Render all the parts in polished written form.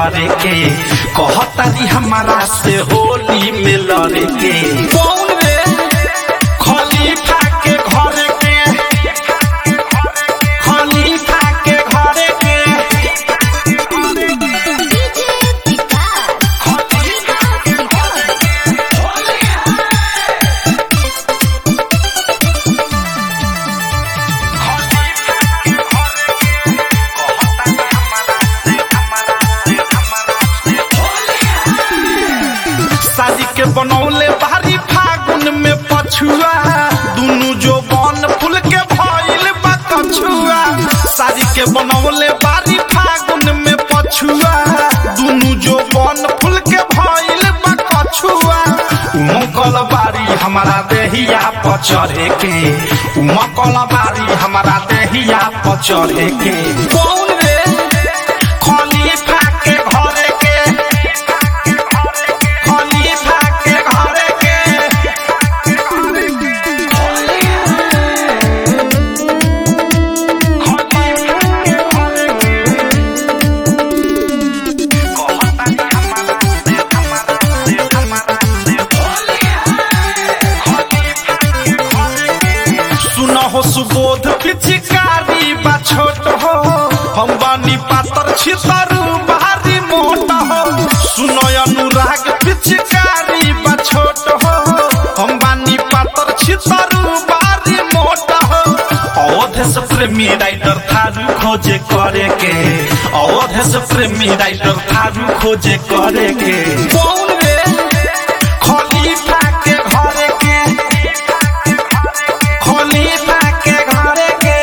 लड़े के कहतारी हमारा से होली में लड़े के कौन रे खलीफा के घर के खलीफा के घर के शादी के बनौले बारी फागुन में पछुआ दुनु जो बन फूल के भइल बा कछुआ शादी के बनौले बारी फागुन में पछुआ दुनु जो बन फूल के भइल बा कछुआ उमकल बारी हमारा देहिया पचरे के उमकल बारी हमारा देहिया पचरे के कौन रे खलीफा के घर के खलीफा के घर के सुनो हो सुबोध पिचकारी बा छोट हो हम बानी पातर छितरू भारी मोट हो सुनो अनुराग पिचकारी बा छोट हो हम बानी पातर छितरू भारी मोट हो अवधे से प्रेमी राइटर थारू खोजे करे के अवधे से प्रेमी राइटर थारू खोजे करे के कौन रे खलीफा के घर के खलीफा के घर के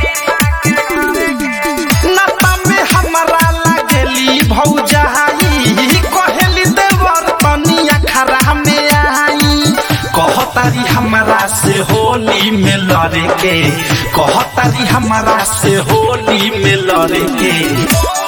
नता में हमारा लगेली भौजाई कहेली देवर तनिया खरा में आई कहतारी हमारा से होली में लड़े के कहतारी हमारा से होली में लड़े के